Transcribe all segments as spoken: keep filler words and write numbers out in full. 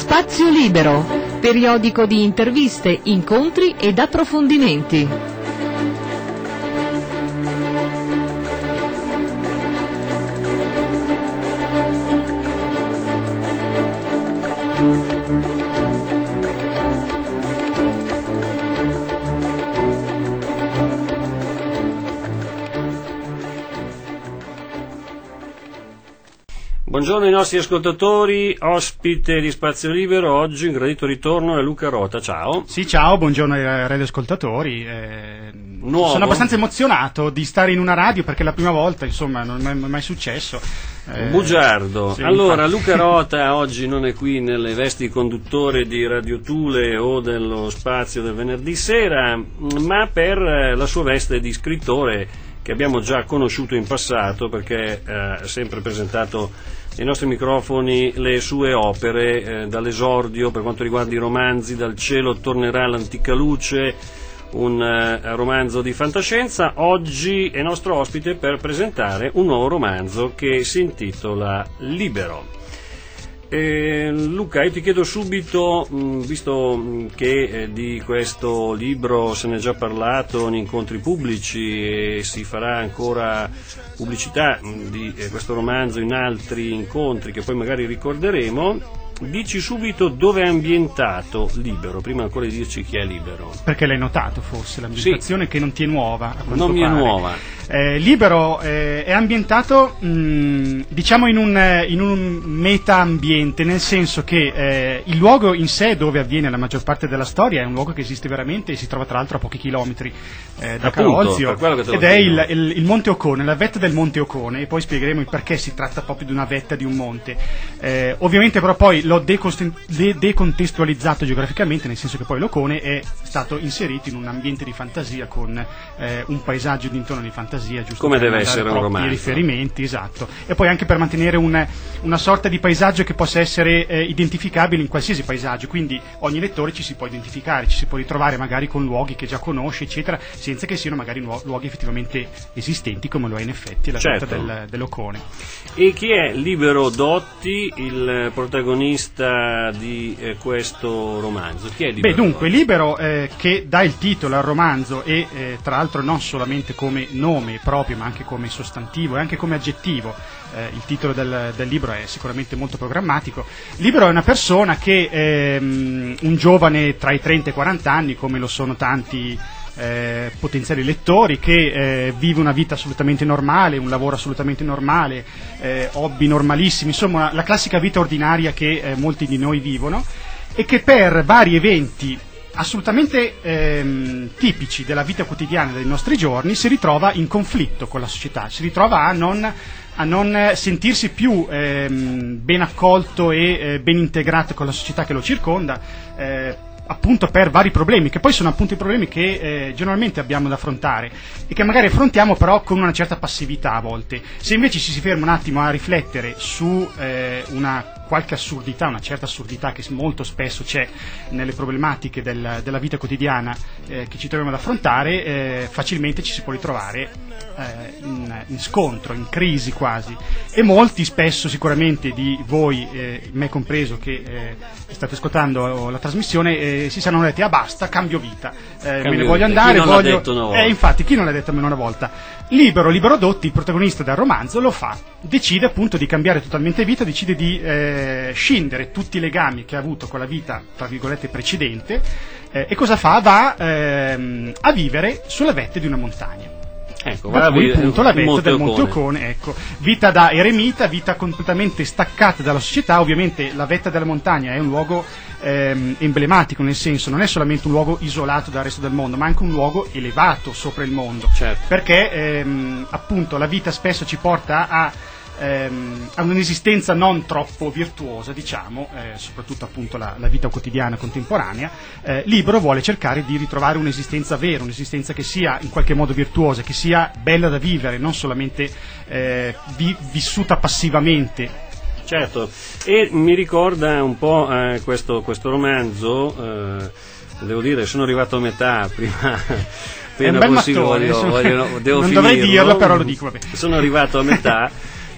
Spazio Libero, periodico di interviste, incontri ed approfondimenti. Buongiorno ai nostri ascoltatori, ospite di Spazio Libero, oggi in gradito ritorno è Luca Rota, ciao. Sì, ciao, buongiorno ai radioascoltatori. Eh, Nuovo. Sono abbastanza emozionato di stare in una radio perché è la prima volta, insomma, non è mai successo. Eh, Bugiardo. Sì, allora, infatti. Luca Rota oggi non è qui nelle vesti di conduttore di Radio Thule o dello Spazio del venerdì sera, ma per la sua veste di scrittore che abbiamo già conosciuto in passato perché eh, ha sempre presentato ai nostri microfoni le sue opere, eh, dall'esordio per quanto riguarda i romanzi, Dal cielo tornerà l'antica luce, un eh, romanzo di fantascienza. Oggi è nostro ospite per presentare un nuovo romanzo che si intitola Libero. Eh, Luca, io ti chiedo subito, mh, visto che eh, di questo libro se ne è già parlato in incontri pubblici e si farà ancora pubblicità mh, di eh, questo romanzo in altri incontri che poi magari ricorderemo, dici subito dove è ambientato Libero, prima ancora di dirci chi è Libero. Perché l'hai notato forse, l'ambientazione sì, che non ti è nuova. A non mi è nuova. Eh, Libero eh, è ambientato mh, diciamo in un, in un meta-ambiente, nel senso che eh, il luogo in sé dove avviene la maggior parte della storia è un luogo che esiste veramente e si trova tra l'altro a pochi chilometri eh, da Caolzio, ed è il, il, il Monte Ocone, la vetta del Monte Ocone, e poi spiegheremo il perché si tratta proprio di una vetta di un monte. Eh, ovviamente però poi l'ho decontestualizzato geograficamente, nel senso che poi l'Ocone è stato inserito in un ambiente di fantasia con eh, un paesaggio d'intorno di fantasia, giusto? Come deve essere un romanzo. Riferimenti, esatto. E poi anche per mantenere un, una sorta di paesaggio che possa essere eh, identificabile in qualsiasi paesaggio, quindi ogni lettore ci si può identificare, ci si può ritrovare magari con luoghi che già conosce, eccetera, senza che siano magari nuo- luoghi effettivamente esistenti, come lo è in effetti la certo. vetta del, dell'Ocone. E chi è Libero Dotti, il protagonista di eh, questo romanzo? Chi è Libero? Beh, dunque, Libero, eh, che dà il titolo al romanzo e eh, tra l'altro non solamente come nome proprio, ma anche come sostantivo e anche come aggettivo, eh, il titolo del, del libro è sicuramente molto programmatico. Libero è una persona che ehm, un giovane tra i trenta e i quaranta anni, come lo sono tanti Eh, potenziali lettori, che eh, vive una vita assolutamente normale, un lavoro assolutamente normale, eh, hobby normalissimi, insomma la classica vita ordinaria che eh, molti di noi vivono, e che per vari eventi assolutamente ehm, tipici della vita quotidiana dei nostri giorni si ritrova in conflitto con la società, si ritrova a non, a non sentirsi più ehm, ben accolto e eh, ben integrato con la società che lo circonda, eh, appunto per vari problemi, che poi sono appunto i problemi che eh, generalmente abbiamo da affrontare e che magari affrontiamo però con una certa passività a volte. Se invece ci si ferma un attimo a riflettere su eh, una qualche assurdità, una certa assurdità che molto spesso c'è nelle problematiche del, della vita quotidiana eh, che ci troviamo ad affrontare, eh, facilmente ci si può ritrovare eh, in, in scontro, in crisi quasi, e molti spesso sicuramente di voi, eh, me compreso, che eh, state ascoltando la trasmissione, eh, si saranno detti: ah basta, cambio vita, eh, me ne voglio vita. andare, chi non voglio... l'ha detto una volta? Eh, infatti, chi non l'ha detto almeno una volta? Libero, Libero Dotti, il protagonista del romanzo, lo fa, decide appunto di cambiare totalmente vita, decide di eh, scindere tutti i legami che ha avuto con la vita, tra virgolette, precedente, eh, e cosa fa? Va ehm, a vivere sulla vetta di una montagna. Ecco, Da cui appunto la vetta Monte del Monte Ocone. Ocone, ecco, vita da eremita, vita completamente staccata dalla società. Ovviamente la vetta della montagna è un luogo ehm, emblematico, nel senso non è solamente un luogo isolato dal resto del mondo, ma anche un luogo elevato sopra il mondo, certo. perché ehm, appunto la vita spesso ci porta a ehm, a un'esistenza non troppo virtuosa, diciamo, eh, soprattutto appunto la, la vita quotidiana contemporanea. eh, Libero vuole cercare di ritrovare un'esistenza vera, un'esistenza che sia in qualche modo virtuosa, che sia bella da vivere, non solamente eh, vi, vissuta passivamente. Certo, e mi ricorda un po' eh, questo, questo romanzo, eh, devo dire, sono arrivato a metà prima. È un bel mattone, voglio, voglio, devo non finirlo. dovrei dirlo, però lo dico, vabbè. Sono arrivato a metà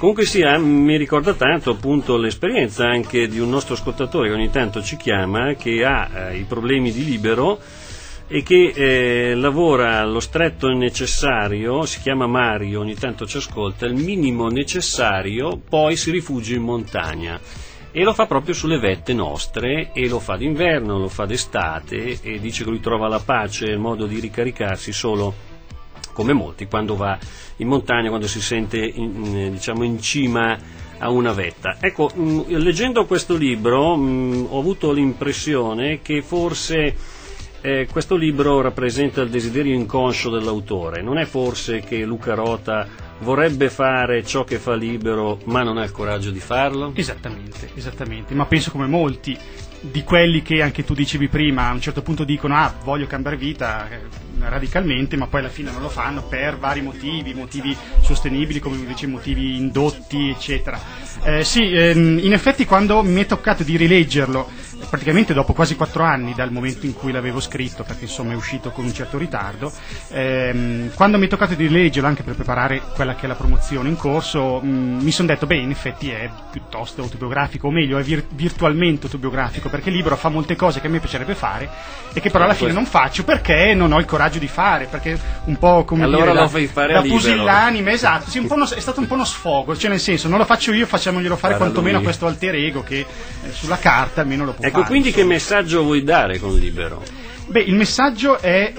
Comunque sia, mi ricorda tanto appunto l'esperienza anche di un nostro ascoltatore che ogni tanto ci chiama, che ha eh, i problemi di Libero e che eh, lavora allo stretto necessario, si chiama Mario, ogni tanto ci ascolta, il minimo necessario, poi si rifugia in montagna. E lo fa proprio sulle vette nostre, e lo fa d'inverno, lo fa d'estate, e dice che lui trova la pace e il modo di ricaricarsi solo, come molti, quando va in montagna, quando si sente in, diciamo in cima a una vetta. Ecco, mh, leggendo questo libro mh, ho avuto l'impressione che forse eh, questo libro rappresenta il desiderio inconscio dell'autore. Non è forse che Luca Rota vorrebbe fare ciò che fa Libero ma non ha il coraggio di farlo? Esattamente, esattamente, ma penso come molti di quelli che anche tu dicevi prima a un certo punto dicono ah voglio cambiare vita eh, radicalmente, ma poi alla fine non lo fanno per vari motivi, motivi sostenibili come invece motivi indotti eccetera. Eh, sì, ehm, in effetti quando mi è toccato di rileggerlo praticamente dopo quasi quattro anni dal momento in cui l'avevo scritto, perché insomma è uscito con un certo ritardo, ehm, quando mi è toccato di rileggerlo anche per preparare quella che è la promozione in corso, mh, mi sono detto beh in effetti è piuttosto autobiografico, o meglio è vir- virtualmente autobiografico, perché il libro fa molte cose che a me piacerebbe fare e che però alla fine non faccio perché non ho il coraggio di fare, perché un po' come allora dire lo da, fai fare da a Libero. pusillanime, esatto, sì, un po' uno, è stato un po' uno sfogo, cioè nel senso non lo faccio io, facciamoglielo fare Guarda quantomeno lui. a questo alter ego che eh, sulla carta almeno lo può Ecco, fare. quindi insomma. che messaggio vuoi dare con Libero? Beh, il messaggio è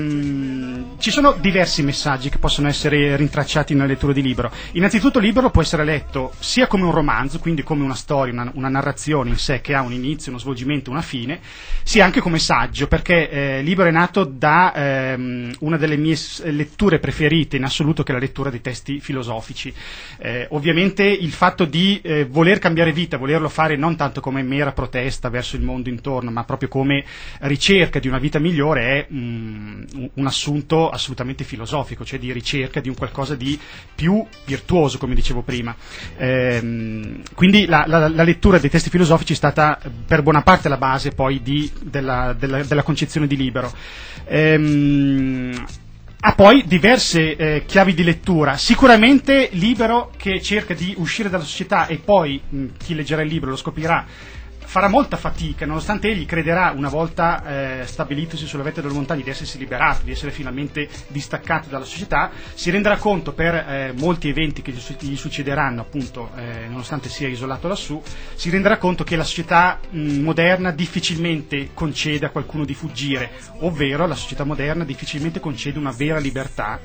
ehm, ci sono diversi messaggi che possono essere rintracciati nella lettura di Libero. Innanzitutto Libero può essere letto sia come un romanzo, quindi come una storia, una, una narrazione in sé che ha un inizio, uno svolgimento, una fine, sia anche come saggio, perché eh, Libero è nato da ehm, una delle mie letture preferite in assoluto, che è la lettura dei testi filosofici. Eh, ovviamente il fatto di eh, voler cambiare vita, volerlo fare non tanto come mera protesta verso il mondo intorno, ma proprio come ricerca di una vita migliore è mm, un assunto assolutamente filosofico, cioè di ricerca di un qualcosa di più virtuoso, come dicevo prima. Ehm, quindi la, la, la lettura dei testi filosofici è stata per buona parte la base poi di, della, della, della concezione di Libero. Ehm, ha poi diverse eh, chiavi di lettura, sicuramente Libero che cerca di uscire dalla società, e poi mh, chi leggerà il libro lo scoprirà, farà molta fatica, nonostante egli crederà, una volta eh, stabilitosi sulla vetta delle montagne, di essersi liberato, di essere finalmente distaccato dalla società, si renderà conto per eh, molti eventi che gli succederanno, appunto, eh, nonostante sia isolato lassù, si renderà conto che la società mh, moderna difficilmente concede a qualcuno di fuggire, ovvero la società moderna difficilmente concede una vera libertà,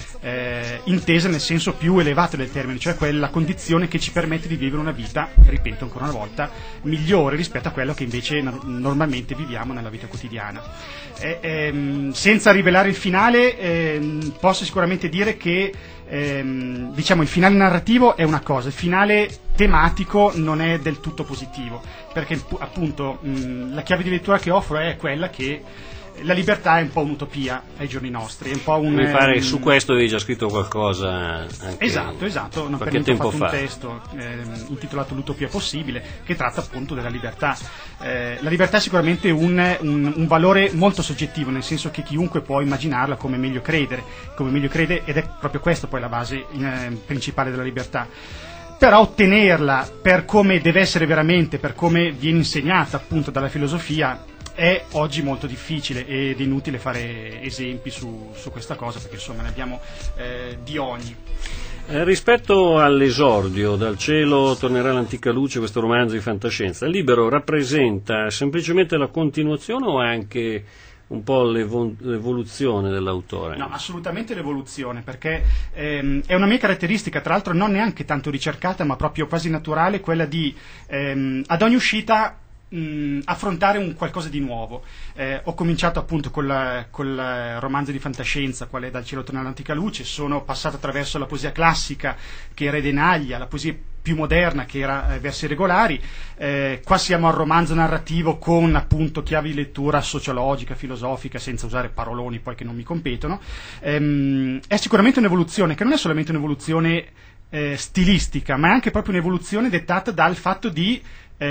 Eh, intesa nel senso più elevato del termine, cioè quella condizione che ci permette di vivere una vita, ripeto ancora una volta, migliore rispetto a quello che invece no- normalmente viviamo nella vita quotidiana. Eh, ehm, senza rivelare il finale, ehm, posso sicuramente dire che ehm, diciamo il finale narrativo è una cosa, il finale tematico non è del tutto positivo, perché appunto mh, la chiave di lettura che offro è quella che la libertà è un po' un'utopia ai giorni nostri, è un po' un... Mi pare um, su questo avevi già scritto qualcosa anche Esatto, esatto, non per qualche niente ho tempo fatto fa. un testo eh, intitolato L'utopia possibile, che tratta appunto della libertà. Eh, la libertà è sicuramente un, un, un valore molto soggettivo, nel senso che chiunque può immaginarla come meglio credere, come meglio crede, ed è proprio questa poi la base in, eh, principale della libertà. Però ottenerla per come deve essere veramente, per come viene insegnata appunto dalla filosofia, è oggi molto difficile ed è inutile fare esempi su, su questa cosa, perché insomma ne abbiamo eh, di ogni. Eh, rispetto all'esordio, Dal cielo tornerà l'antica luce, questo romanzo di fantascienza, il Libero rappresenta semplicemente la continuazione o anche un po' l'evo- l'evoluzione dell'autore? No, assolutamente l'evoluzione, perché ehm, è una mia caratteristica, tra l'altro non neanche tanto ricercata, ma proprio quasi naturale, quella di ehm, ad ogni uscita mh, affrontare un qualcosa di nuovo. Eh, ho cominciato appunto col, col romanzo di fantascienza, qual è Dal cielo torna l'antica luce, sono passato attraverso la poesia classica, che era Edenaglia, la poesia più moderna, che era eh, versi regolari, eh, qua siamo al romanzo narrativo con appunto chiavi di lettura sociologica, filosofica, senza usare paroloni poi che non mi competono. Ehm, è sicuramente un'evoluzione, che non è solamente un'evoluzione eh, stilistica, ma è anche proprio un'evoluzione dettata dal fatto di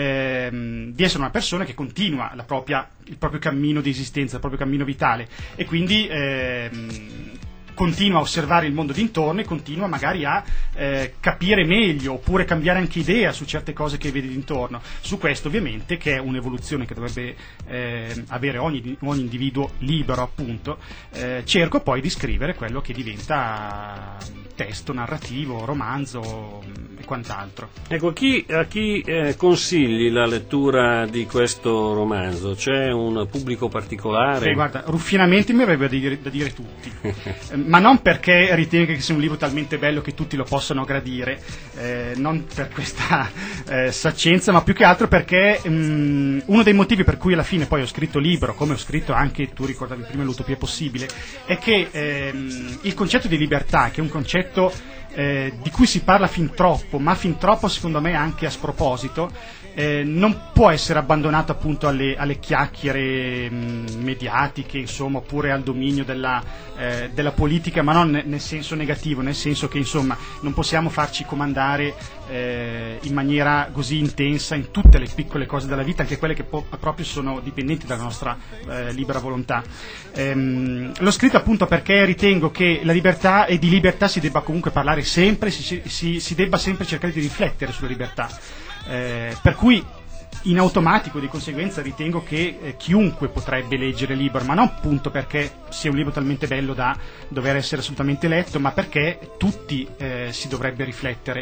Ehm, di essere una persona che continua la propria, il proprio cammino di esistenza, il proprio cammino vitale, e quindi ehm, continua a osservare il mondo d'intorno e continua magari a eh, capire meglio oppure cambiare anche idea su certe cose che vede d'intorno. Su questo ovviamente, che è un'evoluzione che dovrebbe eh, avere ogni, ogni individuo libero appunto, eh, cerco poi di scrivere quello che diventa testo narrativo, romanzo e quant'altro. Ecco, chi, a chi eh, consigli la lettura di questo romanzo? C'è un pubblico particolare? Beh, guarda, ruffinamente mi avrebbe da dire, da dire tutti, eh, ma non perché ritengo che sia un libro talmente bello che tutti lo possano gradire, eh, non per questa eh, saccenza, ma più che altro perché mh, uno dei motivi per cui alla fine poi ho scritto libro, come ho scritto anche, tu ricordavi prima, l'Utopia possibile, è che ehm, il concetto di libertà, che è un concetto Eh, di cui si parla fin troppo, ma fin troppo secondo me anche a sproposito, eh, non può essere abbandonato appunto alle, alle chiacchiere mh, mediatiche, insomma, oppure al dominio della, eh, della politica, ma non nel senso negativo, nel senso che insomma non possiamo farci comandare eh, in maniera così intensa in tutte le piccole cose della vita, anche quelle che po- proprio sono dipendenti dalla nostra eh, libera volontà. Ehm, l'ho scritto appunto perché ritengo che la libertà e di libertà si debba comunque parlare sempre, si, si, si debba sempre cercare di riflettere sulla libertà, eh, per cui in automatico di conseguenza ritengo che eh, chiunque potrebbe leggere il libro, ma non appunto perché sia un libro talmente bello da dover essere assolutamente letto, ma perché tutti eh, si dovrebbe riflettere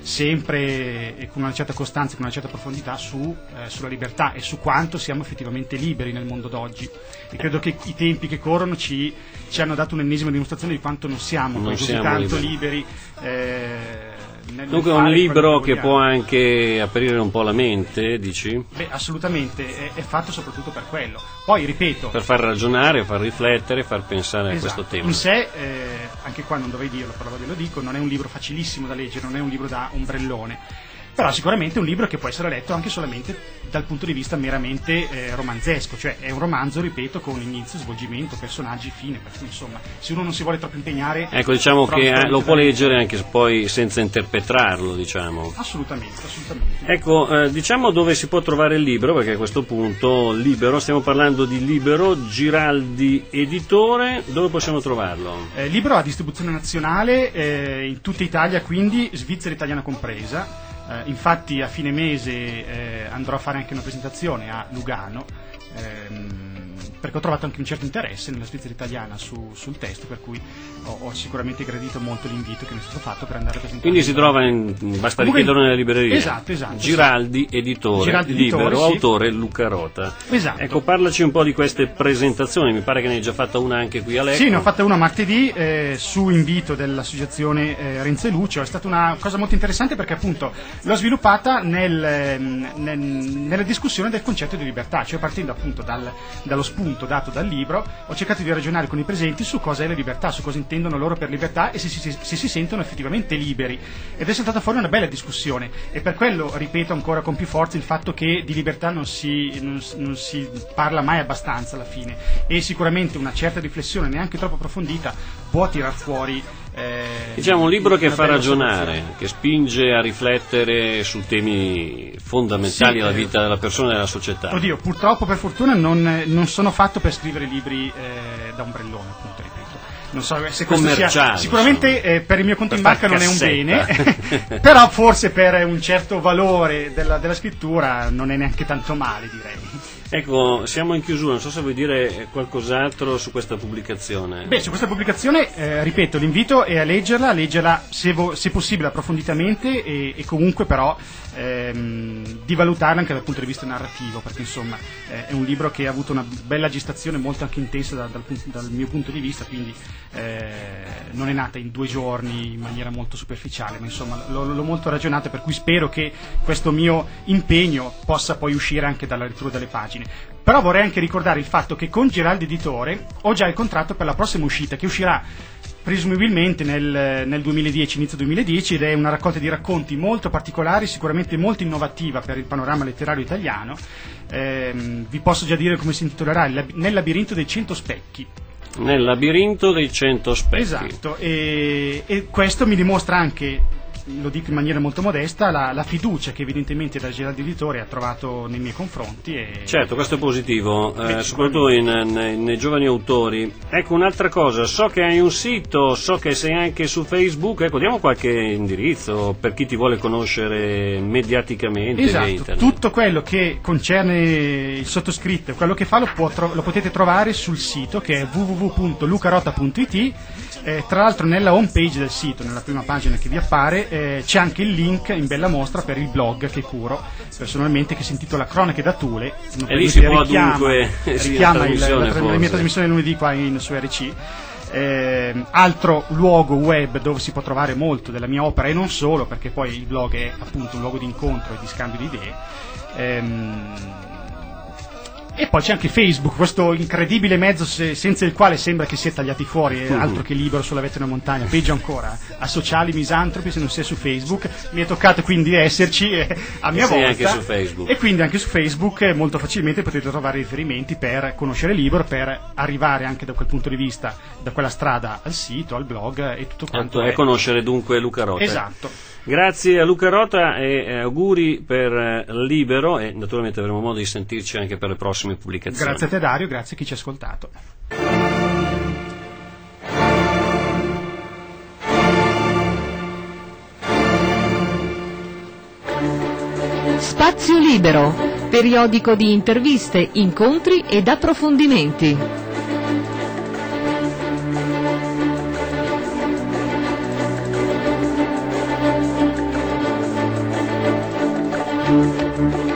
sempre e con una certa costanza, con una certa profondità su, eh, sulla libertà e su quanto siamo effettivamente liberi nel mondo d'oggi. E credo che i tempi che corrono ci, ci hanno dato un'ennesima dimostrazione di quanto non siamo non poi così siamo tanto liberi. liberi. Eh, Nel Dunque è un libro che può anche aprire un po' la mente, dici? Beh, assolutamente, è, è fatto soprattutto per quello. Poi, ripeto... Per far ragionare, far riflettere, far pensare esatto. a questo tema. In sé, eh, anche qua non dovrei dirlo, però ve lo dico, non è un libro facilissimo da leggere, non è un libro da ombrellone. Però sicuramente è un libro che può essere letto anche solamente dal punto di vista meramente eh, romanzesco, cioè è un romanzo, ripeto, con inizio, svolgimento, personaggi, fine, per cui insomma, se uno non si vuole troppo impegnare... Ecco, diciamo che eh, lo può leggere anche poi senza interpretarlo, diciamo. Assolutamente, assolutamente. Ecco, eh, diciamo dove si può trovare il libro, perché a questo punto, Libero, stiamo parlando di Libero, Giraldi Editore, dove possiamo trovarlo? Eh, libro a distribuzione nazionale, eh, in tutta Italia, quindi Svizzera italiana compresa. Uh, infatti a fine mese eh, andrò a fare anche una presentazione a Lugano, ehm, perché ho trovato anche un certo interesse nella Svizzera italiana su, sul testo, per cui ho, ho sicuramente gradito molto l'invito che mi è stato fatto per andare a presentare. Quindi si trova in, basta richiederlo nelle librerie. Esatto, esatto. Giraldi Editore, Giraldi Libero, Editore, sì. Autore Luca Rota. Esatto. Ecco, parlaci un po' di queste presentazioni, mi pare che ne hai già fatta una anche qui a Lecco. Sì, ne ho fatta una martedì eh, su invito dell'associazione eh, Renzo e Lucio. È stata una cosa molto interessante perché appunto l'ho sviluppata nel, nel, nella discussione del concetto di libertà, cioè partendo appunto dal, dallo spunto dato dal libro, ho cercato di ragionare con i presenti su cosa è la libertà, su cosa intendono loro per libertà e se si, se si sentono effettivamente liberi, ed è saltata fuori una bella discussione, e per quello ripeto ancora con più forza il fatto che di libertà non si, non, non si parla mai abbastanza alla fine, e sicuramente una certa riflessione neanche troppo approfondita può tirar fuori Eh, diciamo un libro che fa ragionare, soluzione. che spinge a riflettere su temi fondamentali sì, alla eh, vita della persona e della società. Oddio, purtroppo per fortuna non, non sono fatto per scrivere libri eh, da ombrellone, appunto, ripeto. Non so se questo sia, sicuramente eh, per il mio conto in banca non è un bene, però forse per un certo valore della, della scrittura non è neanche tanto male, direi. Ecco, siamo in chiusura, non so se vuoi dire qualcos'altro su questa pubblicazione. Beh, su questa pubblicazione, eh, ripeto, l'invito è a leggerla, a leggerla se, vo- se possibile approfonditamente e, e comunque però ehm, di valutarla anche dal punto di vista narrativo, perché insomma eh, è un libro che ha avuto una bella gestazione molto anche intensa da, dal, dal mio punto di vista, quindi eh, non è nata in due giorni in maniera molto superficiale, ma insomma l'ho, l'ho molto ragionata, per cui spero che questo mio impegno possa poi uscire anche dalla lettura delle pagine. Però vorrei anche ricordare il fatto che con Giraldi Editore ho già il contratto per la prossima uscita, che uscirà presumibilmente nel, nel duemiladieci, inizio duemiladieci, ed è una raccolta di racconti molto particolari, sicuramente molto innovativa per il panorama letterario italiano. Ehm, vi posso già dire come si intitolerà: Nel labirinto dei cento specchi. Nel labirinto dei cento specchi. Esatto, e, e questo mi dimostra anche lo dico in maniera molto modesta, la, la fiducia che evidentemente da Gerardo Editore ha trovato nei miei confronti. E... Certo, questo è positivo, eh, soprattutto in, nei, nei giovani autori. Ecco, un'altra cosa, so che hai un sito, so che sei anche su Facebook, ecco, diamo qualche indirizzo per chi ti vuole conoscere mediaticamente. Esatto, internet. Tutto quello che concerne il sottoscritto, quello che fa lo, può tro- lo potete trovare sul sito, che è w w w punto lucarota punto i t. Eh, tra l'altro nella home page del sito, nella prima pagina che vi appare, eh, c'è anche il link in bella mostra per il blog che curo personalmente, che si intitola Cronache da Thule. E lì si può richiama, dunque richiama sì, il, la, la, la mia trasmissione lunedì qua in, su R C. Eh, altro luogo web dove si può trovare molto della mia opera, e non solo, perché poi il blog è appunto un luogo di incontro e di scambio di idee. Ehm, E poi c'è anche Facebook, questo incredibile mezzo se, senza il quale sembra che si è tagliati fuori, eh, altro che libero sulla vetta di una montagna, peggio ancora, asociali, misantropi, se non si è su Facebook. Mi è toccato quindi esserci eh, a mia e volta. Anche su Facebook. E quindi anche su Facebook eh, molto facilmente potete trovare riferimenti per conoscere il libro, per arrivare anche da quel punto di vista, da quella strada al sito, al blog e tutto quanto. E conoscere dunque Luca Rota. Esatto. Grazie a Luca Rota e eh, auguri per eh, Libero, e naturalmente avremo modo di sentirci anche per le prossime pubblicazioni. Grazie a te Dario, grazie a chi ci ha ascoltato. Spazio Libero, periodico di interviste, incontri ed approfondimenti. Thank you.